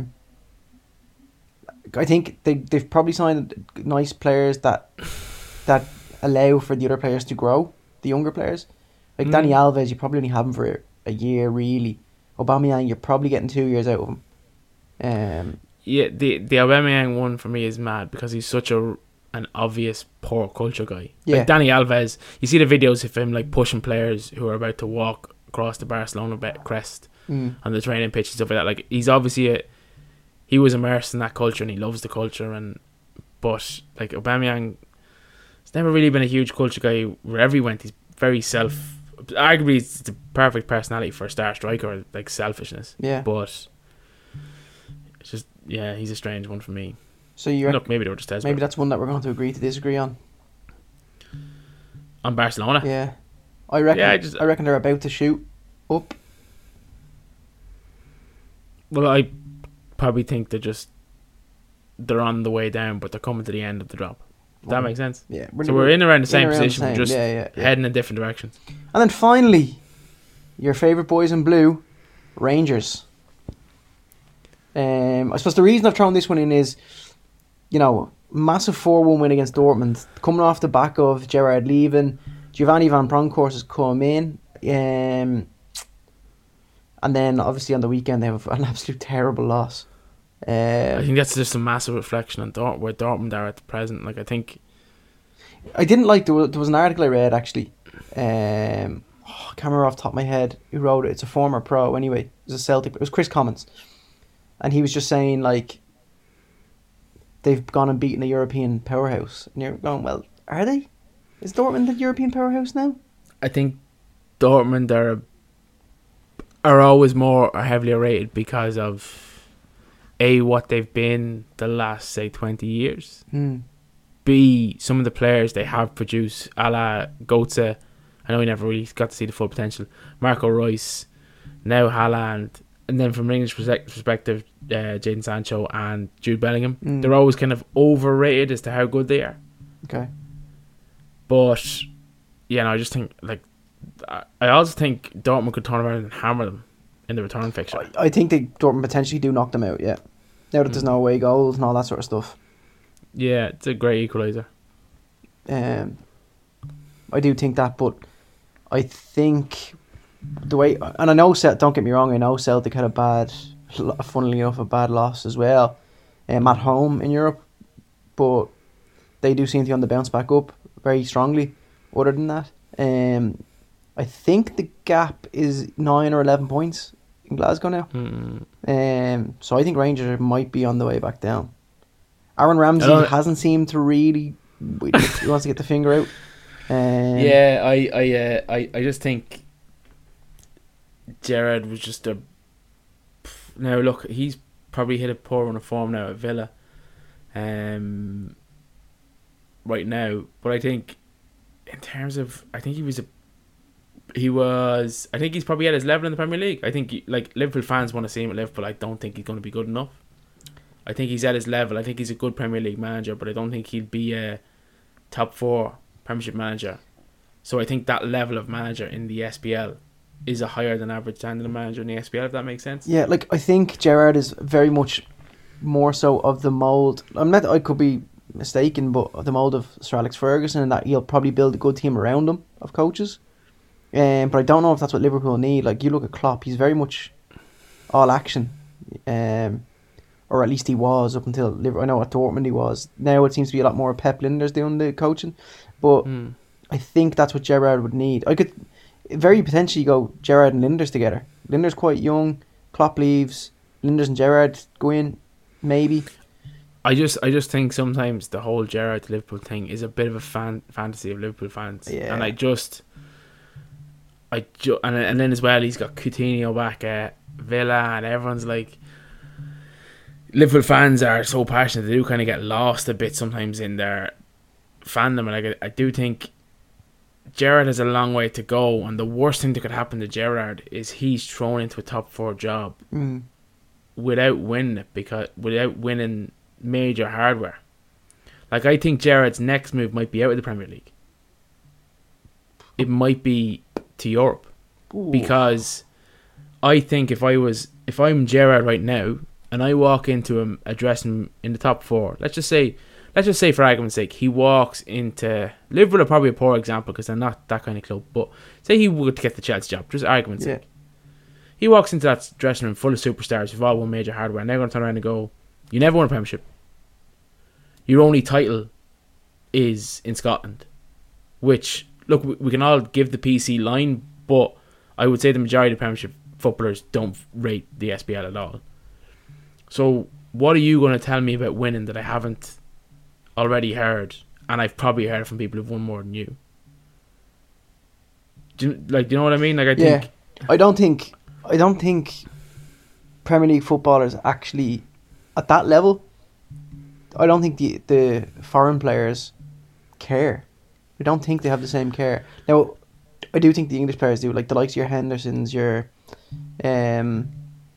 think they've probably signed nice players that allow for the other players to grow, the younger players. Like Dani Alves, you probably only have him for a year, really. Aubameyang, you're probably getting 2 years out of him. Yeah, the Aubameyang one for me is mad because he's such an obvious poor culture guy. Yeah. Like Dani Alves, you see the videos of him like pushing players who are about to walk across the Barcelona crest on the training pitch and stuff like that. Like he's obviously he was immersed in that culture and he loves the culture. But like Aubameyang, he's never really been a huge culture guy. Wherever he went, he's very arguably it's the perfect personality for a star striker, like selfishness. Yeah. But it's just he's a strange one for me. So you look, maybe they were just desperate. Maybe that's one that we're going to agree to disagree on. On Barcelona? Yeah. I reckon I reckon they're about to shoot up. Well, I probably think they're on the way down, but they're coming to the end of the drop. Does that make sense? Yeah. So we're in around the same position, we're just heading in different directions. And then finally, your favourite boys in blue, Rangers. I suppose the reason I've thrown this one in is, massive 4-1 win against Dortmund, coming off the back of Gerrard leaving, Giovanni Van Bronckhorst has come in, and then obviously on the weekend they have an absolute terrible loss. I think that's just a massive reflection on where Dortmund are at the present. Like I think I didn't like there was an article I read actually. I can't remember off the top of my head who wrote it. It's a former pro anyway. It was a Celtic. It was Chris Commons, and he was just saying like they've gone and beaten a European powerhouse, and you're going, well, are they? Is Dortmund the European powerhouse now? I think Dortmund are always more heavily rated because of what they've been the last, say, 20 years. B, some of the players they have produced, a la Götze. I know he never really got to see the full potential. Marco Reus, now Haaland, and then from an English perspective, Jadon Sancho and Jude Bellingham. They're always kind of overrated as to how good they are. Okay. But, I just think, like, I also think Dortmund could turn around and hammer them in the return fixture. I think Dortmund potentially do knock them out, yeah. Now that there's no away goals and all that sort of stuff. Yeah, it's a great equaliser. I do think that, but I think the way, and I know, don't get me wrong, I know Celtic had funnily enough, a bad loss as well at home in Europe, but they do seem to be on the bounce back up very strongly. Other than that, I think the gap is 9 or 11 points in Glasgow now. So I think Rangers might be on the way back down. Aaron Ramsey hasn't seemed to really. He wants to get the finger out. I just think Gerrard was just a. Now look, he's probably hit a poor run of form now at Villa, right now. But I think, in terms of, I think I think he's probably at his level in the Premier League. I think Liverpool fans want to see him at Liverpool. I don't think he's going to be good enough. I think he's at his level. I think he's a good Premier League manager, but I don't think he'll be a top 4 Premiership manager. So I think that level of manager in the SPL is a higher than average standard of manager in the SPL, if that makes sense. Yeah, I think Gerrard is very much more so of the mould. I could be mistaken, but of the mould of Sir Alex Ferguson, and that he'll probably build a good team around him of coaches. But I don't know if that's what Liverpool need. Like, you look at Klopp, he's very much all action. Or at least he was up until Liverpool. I know at Dortmund he was. Now it seems to be a lot more Pep Linders doing the coaching. But I think that's what Gerrard would need. I could very potentially go Gerrard and Linders together. Linders quite young. Klopp leaves. Linders and Gerrard go in, maybe. I just think sometimes the whole Gerrard to Liverpool thing is a bit of a fantasy of Liverpool fans. Yeah. And and then as well, he's got Coutinho back at Villa, and everyone's like, Liverpool fans are so passionate, they do kind of get lost a bit sometimes in their fandom, like I do think Gerrard has a long way to go, and the worst thing that could happen to Gerrard is he's thrown into a top 4 job without winning it, without winning major hardware. Like, I think Gerrard's next move might be out of the Premier League. It might be to Europe. Ooh. Because I think if I'm Gerrard right now and I walk into a dressing room in the top 4, let's just say for argument's sake, he walks into Liverpool are probably a poor example because they're not that kind of club, but say he would get the Chelsea job, just argument's sake. He walks into that dressing room full of superstars who've all won major hardware, and they're going to turn around and go, "You never won a Premiership. Your only title is in Scotland." Which, look, we can all give the PC line, but I would say the majority of Premiership footballers don't rate the SPL at all. So what are you going to tell me about winning that I haven't already heard, and I've probably heard from people who've won more than you? Do you know what I mean? Like, I don't think Premier League footballers actually at that level. I don't think the foreign players care. I don't think they have the same care. Now, I do think the English players do, like the likes of your Hendersons, your, that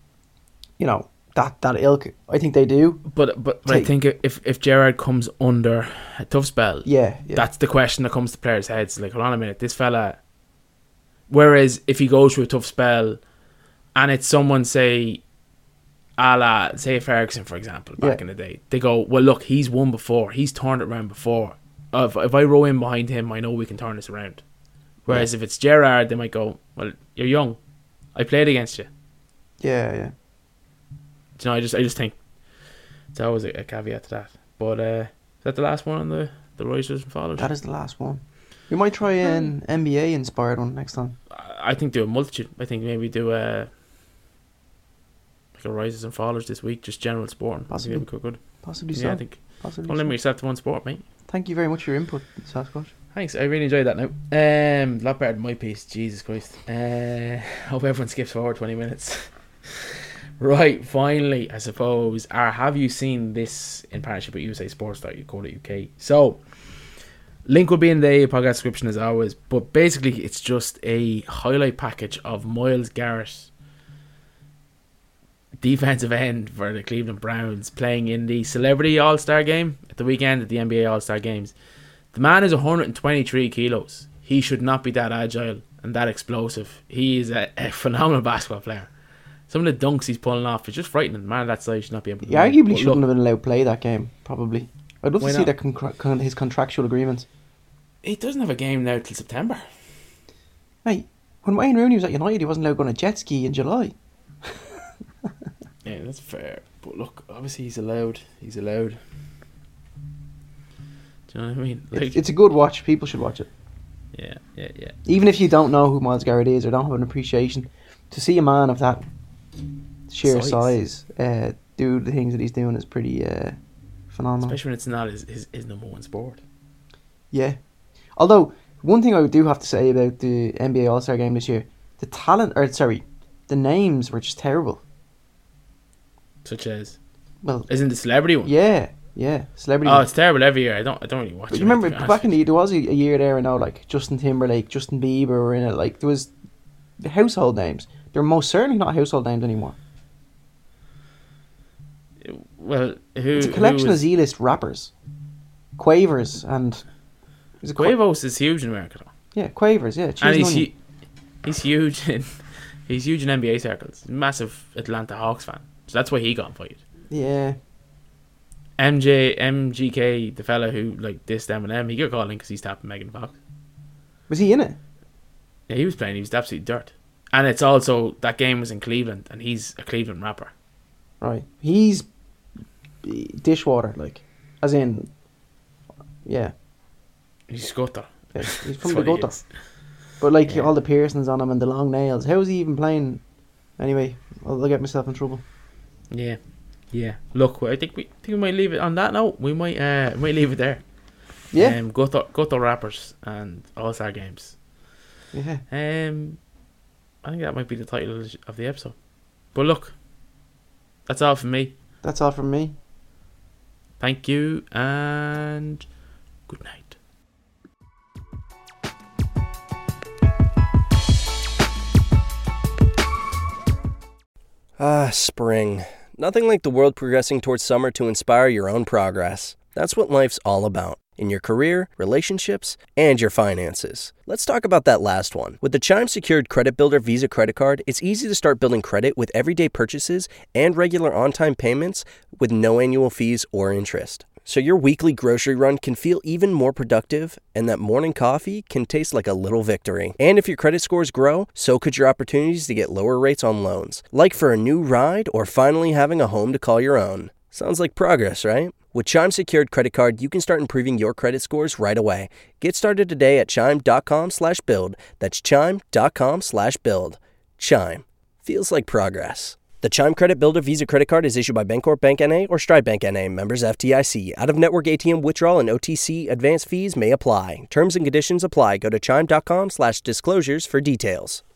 ilk. I think they do. But I think if Gerrard comes under a tough spell, that's the question that comes to players' heads. Like, hold on a minute, this fella. Whereas if he goes through a tough spell, and it's someone say Ferguson, for example, back in the day, they go, well, look, he's won before, he's turned it around before. If I row in behind him, I know we can turn this around. Whereas if it's Gerrard, they might go, well, you're young, I played against you. Yeah. Do you know, I just think it's always a caveat to that. But is that the last one on the Risers and Fallers? That is the last one. We might try an NBA inspired one next time. I think do a multitude. I think maybe do a Risers and Fallers this week, just general sport. Possibly. I think we could. Possibly yeah, so. I think. Possibly Don't limit yourself to one sport, mate. Thank you very much for your input, Sasquatch. Thanks, I really enjoyed that now. A lot better than my piece, Jesus Christ. Hope everyone skips forward 20 minutes. Right, finally, I suppose, have you seen this in partnership with usasports.co.uk? So, link will be in the podcast description as always, but basically it's just a highlight package of Myles Garrett, defensive end for the Cleveland Browns, playing in the Celebrity All-Star Game at the weekend at the NBA All-Star Games. The man is 123 kilos. He should not be that agile and that explosive. He is a phenomenal basketball player. Some of the dunks he's pulling off is just frightening. Man, that size should not be able to. He arguably shouldn't have been allowed to play that game, probably. I'd love to see his contractual agreements. He doesn't have a game now till September. Hey, when Wayne Rooney was at United, he wasn't allowed to go on a jet ski in July. Yeah, that's fair. But look, obviously he's allowed. Do you know what I mean? Like, it's a good watch. People should watch it. Yeah. Even if you don't know who Myles Garrett is or don't have an appreciation, to see a man of that sheer size do the things that he's doing is pretty phenomenal. Especially when it's not his number one sport. Yeah. Although, one thing I do have to say about the NBA All-Star Game this year, the names were just terrible. Such as? Well, isn't the celebrity one? Yeah, celebrity. Oh, it's terrible every year. I don't really watch it. You remember back in there was a year there, I know, like Justin Timberlake, Justin Bieber were in it. Like, there was the household names. They're most certainly not household names anymore. Well, it's a collection of Z-list rappers, Quavers, and Quavos is huge in America, though. Yeah, Quavers. Yeah, and he's huge in NBA circles. He's a massive Atlanta Hawks fan, so that's why he got invited. Yeah. MGK, the fella who like dissed Eminem, he got called in because he's tapping Megan Fox. Was he in it? Yeah, he was playing. He was absolutely dirt. And it's also, that game was in Cleveland, and he's a Cleveland rapper. Right. He's dishwater, like, as in, yeah. He's gutter. Yeah, he's from the gutter. But like all the piercings on him and the long nails. How is he even playing? Anyway, I'll get myself in trouble. Yeah. Look, I think we might leave it on that note. We might leave it there. Yeah. Gutter rappers and All-Star games. Yeah. I think that might be the title of the episode. But look, that's all from me. That's all from me. Thank you and good night. Ah, spring. Nothing like the world progressing towards summer to inspire your own progress. That's what life's all about. In your career, relationships, and your finances. Let's talk about that last one. With the Chime Secured Credit Builder Visa Credit Card, it's easy to start building credit with everyday purchases and regular on-time payments with no annual fees or interest. So your weekly grocery run can feel even more productive, and that morning coffee can taste like a little victory. And if your credit scores grow, so could your opportunities to get lower rates on loans. Like for a new ride or finally having a home to call your own. Sounds like progress, right? With Chime Secured Credit Card, you can start improving your credit scores right away. Get started today at chime.com/build. That's chime.com/build. Chime. Feels like progress. The Chime Credit Builder Visa Credit Card is issued by Bancorp Bank N.A. or Stride Bank N.A., members FDIC. Out-of-network ATM withdrawal and OTC advance fees may apply. Terms and conditions apply. Go to chime.com/disclosures for details.